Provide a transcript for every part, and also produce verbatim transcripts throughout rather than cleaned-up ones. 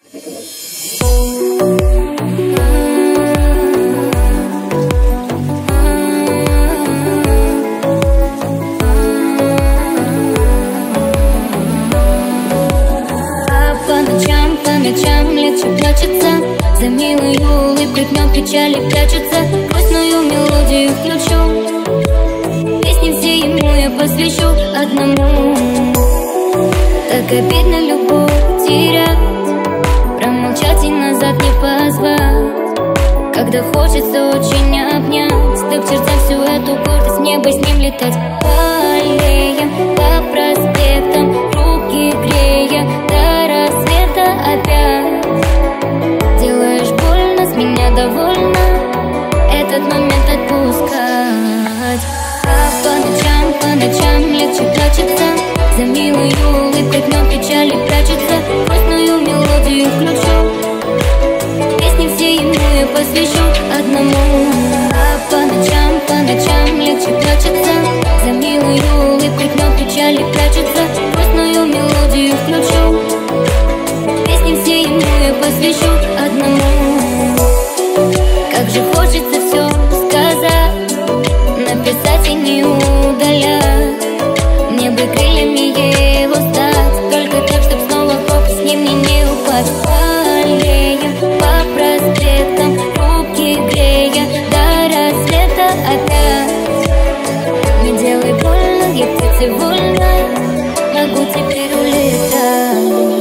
Ночам легче прячется, за милую улыбкой днем печали прячутся. Грустную мелодию включу, песни все ему я посвящу одному. Так обидно любовь терять, промолчать и назад не позвать, когда хочется очень обнять. Так в чертах всю эту гордость, мне бы с ним летать. По аллеям, по проспектам, руки грея, до рассвета опять. Делаешь больно, с меня довольна, этот момент отпускать. А по ночам, по ночам легче прячется, за милую улыбкой днем печали прячутся. Грустную мелодию включу, песни все ему я посвящу одному. А по ночам, по ночам легче прячется, за милую улыбкой днем печали прячутся. Грустную мелодию включу, песни все ему я посвящу одному. Как же хочется все сказать, написать и не удалять. Мне бы крыльями его стать, только так, чтоб снова в пропасть с ним мне не упасть. По аллеям, по проспектам, руки грея, до рассвета опять. Не делай больно, я птица вольная, могу теперь улетать.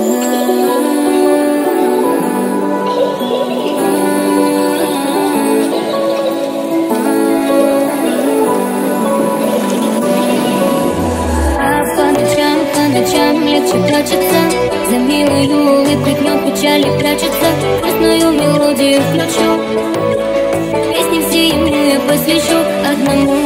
Ночам легче прячется, за милую улыбкой днем печали прячутся. Грустную мелодию включу, песни все ему я посвящу одному.